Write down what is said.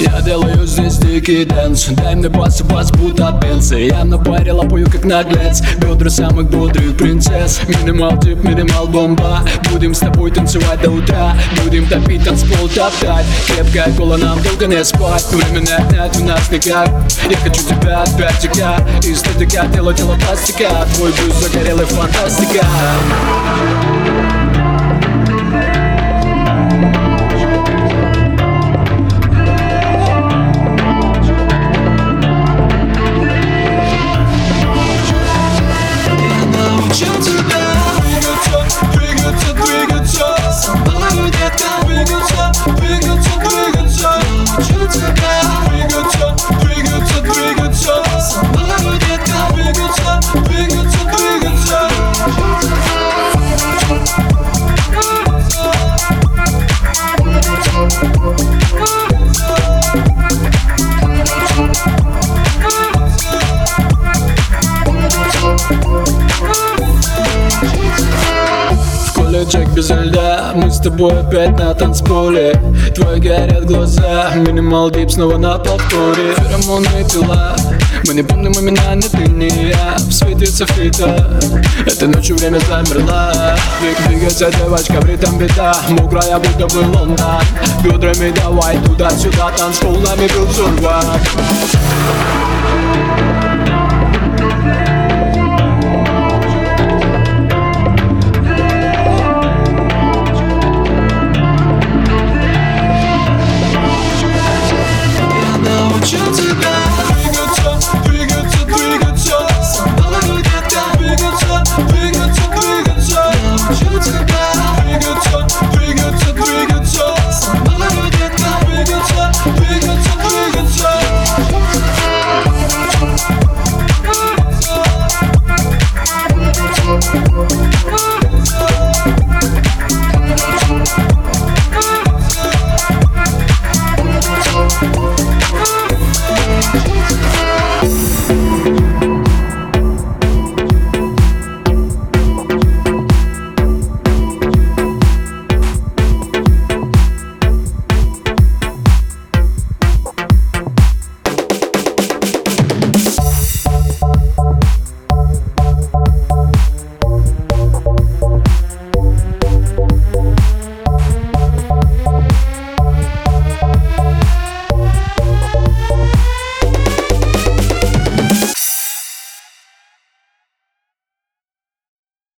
Я делаю здесь дикий дэнс. Дай мне бас, будто бенсы. Я на паре лапаю как наглец. Бедра самых бодрых принцесс. Минимал тип, минимал бомба. Будем с тобой танцевать до утра. Будем топить танцпол, топтать. Крепкая кола, нам долго не спать. Время не отнять у нас никак. Я хочу тебя опять тика. Эстетика, тело пластика. Твой бюст загорелый, фантастика. Джек без льда, мы с тобой опять на танцполе. Твои горят глаза, минимал дип снова на повторе. Феромонные тела, мы не помним имена, ни ты, ни я. В свете софита, этой ночью время замерла. Двигайся, девочка, в ритм бита. Мокрая, будто бы Лондон. Бедрами давай туда-сюда, танцпол нами был взорван.